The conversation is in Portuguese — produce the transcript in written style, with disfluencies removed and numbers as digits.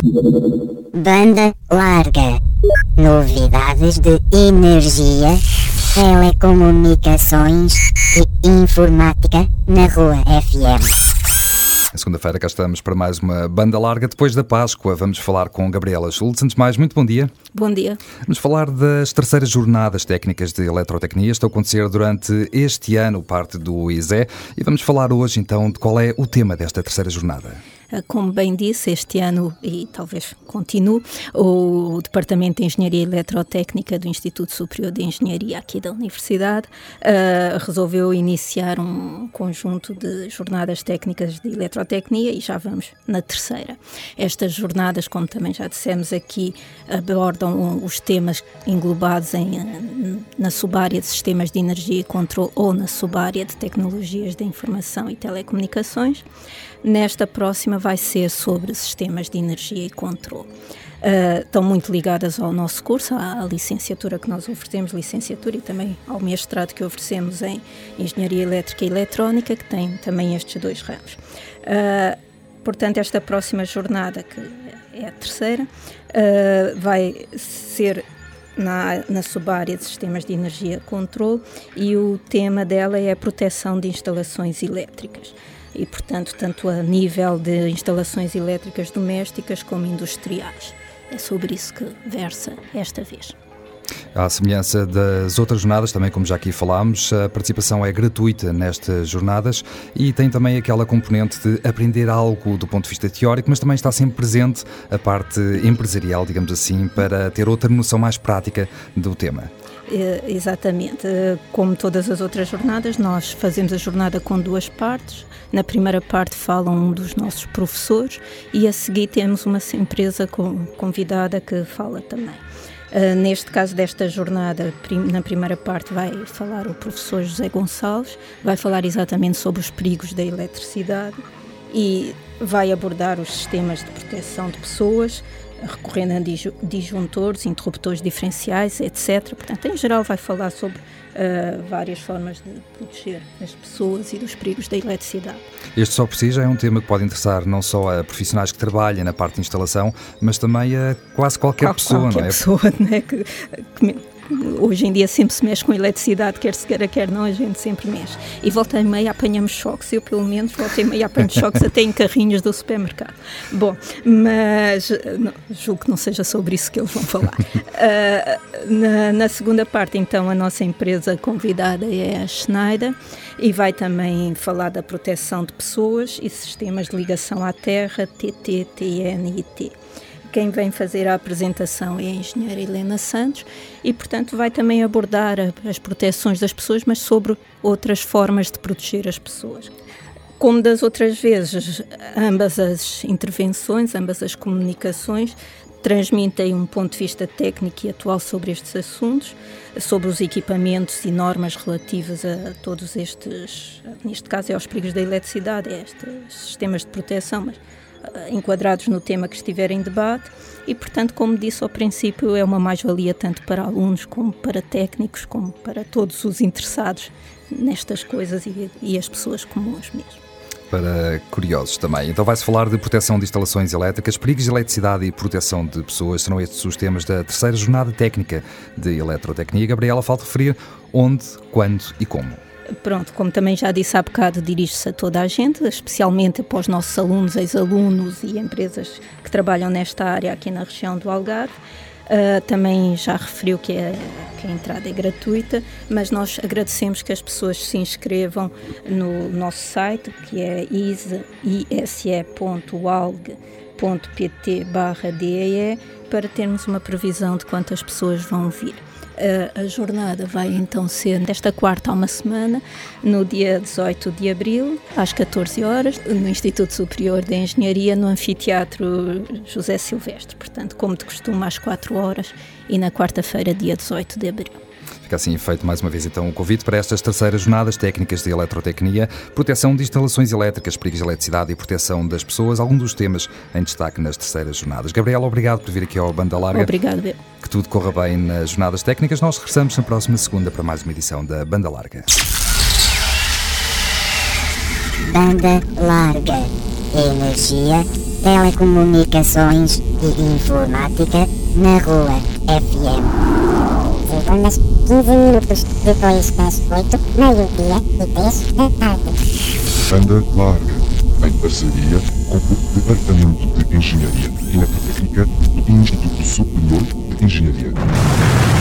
Banda larga. Novidades de energia, telecomunicações e informática na Rua FM. Na segunda-feira cá estamos para mais uma banda larga. Depois da Páscoa vamos falar com Gabriela Schultz. Antes de mais, muito bom dia. Bom dia. Vamos falar das terceiras jornadas técnicas de eletrotecnia. Estão a acontecer durante este ano, parte do ISE. E vamos falar hoje então de qual é o tema desta terceira jornada. Como bem disse, este ano, e talvez continue, o Departamento de Engenharia Eletrotécnica do Instituto Superior de Engenharia aqui da Universidade resolveu iniciar um conjunto de jornadas técnicas de eletrotecnia e já vamos na terceira. Estas jornadas, como também já dissemos aqui, abordam os temas englobados na subárea de sistemas de energia e controle ou na subárea de tecnologias de informação e telecomunicações. Nesta próxima vai ser sobre sistemas de energia e controle. Estão muito ligadas ao nosso curso, à licenciatura que nós oferecemos, licenciatura, e também ao mestrado que oferecemos em Engenharia Elétrica e Eletrónica, que tem também estes dois ramos. Portanto, esta próxima jornada, que é a terceira, vai ser na subárea de sistemas de energia e controle, e o tema dela é a proteção de instalações elétricas. E, portanto, tanto a nível de instalações elétricas domésticas como industriais. É sobre isso que versa esta vez. À semelhança das outras jornadas, também como já aqui falámos, a participação é gratuita nestas jornadas e tem também aquela componente de aprender algo do ponto de vista teórico, mas também está sempre presente a parte empresarial, digamos assim, para ter outra noção mais prática do tema. Exatamente. Como todas as outras jornadas, nós fazemos a jornada com duas partes. Na primeira parte falam um dos nossos professores e a seguir temos uma empresa convidada que fala também. Neste caso desta jornada, na primeira parte vai falar o professor José Gonçalves, vai falar exatamente sobre os perigos da eletricidade e vai abordar os sistemas de proteção de pessoas, recorrendo a disjuntores, interruptores diferenciais, etc. Portanto, em geral vai falar sobre várias formas de proteger as pessoas e dos perigos da eletricidade. Este só por si já é um tema que pode interessar não só a profissionais que trabalham na parte de instalação, mas também a quase qualquer pessoa, não é? Pessoa, não é? Que hoje em dia sempre se mexe com eletricidade, quer se queira, quer não, a gente sempre mexe. E volta e meia apanhamos choques, eu pelo menos volta e meia apanho choques até em carrinhos do supermercado. Bom, mas julgo que não seja sobre isso que eles vão falar. Na segunda parte, então, a nossa empresa convidada é a Schneider e vai também falar da proteção de pessoas e sistemas de ligação à terra, TT, TN e T. Quem vem fazer a apresentação é a engenheira Helena Santos e, portanto, vai também abordar as proteções das pessoas, mas sobre outras formas de proteger as pessoas. Como das outras vezes, ambas as intervenções, ambas as comunicações transmitem um ponto de vista técnico e atual sobre estes assuntos, sobre os equipamentos e normas relativas a todos estes, neste caso é aos perigos da eletricidade, a estes sistemas de proteção, mas enquadrados no tema que estiver em debate e, portanto, como disse ao princípio, é uma mais-valia tanto para alunos como para técnicos, como para todos os interessados nestas coisas e as pessoas comuns mesmo. Para curiosos também. Então vai-se falar de proteção de instalações elétricas, perigos de eletricidade e proteção de pessoas. Serão estes os temas da terceira jornada técnica de eletrotecnia. Gabriela, falta referir onde, quando e como. Pronto, como também já disse há bocado, dirige-se a toda a gente, especialmente para os nossos alunos, ex-alunos e empresas que trabalham nesta área aqui na região do Algarve. Também já referiu que a entrada é gratuita, mas nós agradecemos que as pessoas se inscrevam no nosso site, que é ise.alg.pt/DEE, para termos uma previsão de quantas pessoas vão vir. A jornada vai então ser desta quarta a uma semana, no dia 18 de abril, às 14 horas, no Instituto Superior de Engenharia, no Anfiteatro José Silvestre. Portanto, como de costume, às 4 horas e na quarta-feira, dia 18 de abril. Fica assim feito mais uma vez então o convite para estas terceiras jornadas técnicas de eletrotecnia, proteção de instalações elétricas, perigos de eletricidade e proteção das pessoas, alguns dos temas em destaque nas terceiras jornadas. Gabriela, obrigado por vir aqui ao Banda Larga. Obrigado. Que tudo corra bem nas jornadas técnicas. Nós regressamos na próxima segunda para mais uma edição da Banda Larga. Banda Larga. Energia, Telecomunicações e Informática na Rua FM. Segundas, 15 minutos depois das 8, meio-dia e 10 da tarde. Banda larga, em parceria com o Departamento de Engenharia Eletrotécnica do Instituto Superior de Engenharia.